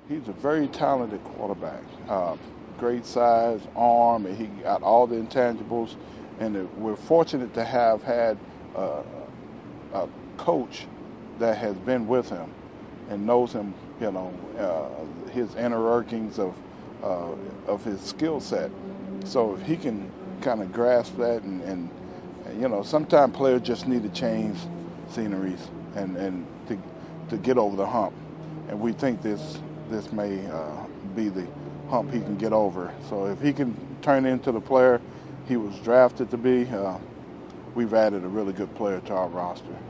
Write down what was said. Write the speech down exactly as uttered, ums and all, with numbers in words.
He's a very talented quarterback. Uh, great size, arm, and he got all the intangibles. And it, we're fortunate to have had uh, a coach that has been with him and knows him, you know, uh, his inner workings of uh, of his skill set. So if he can kind of grasp that, and, and you know, sometimes players just need to change sceneries and, and to to get over the hump. And we think this this may uh, be the hump he can get over. So if he can turn into the player he was drafted to be, uh, we've added a really good player to our roster.